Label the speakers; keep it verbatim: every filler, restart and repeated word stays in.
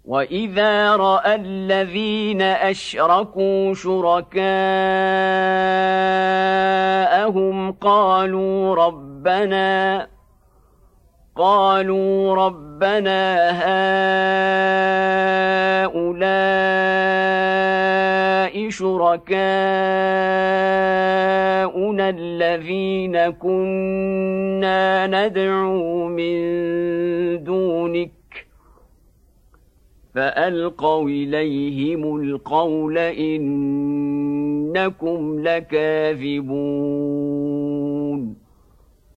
Speaker 1: وإذا رأى الذين أشركوا شركاءهم قالوا ربنا قالوا ربنا هؤلاء شركاؤنا الذين كنا ندعو من دونك فألقوا إليهم القول إنكم لكاذبون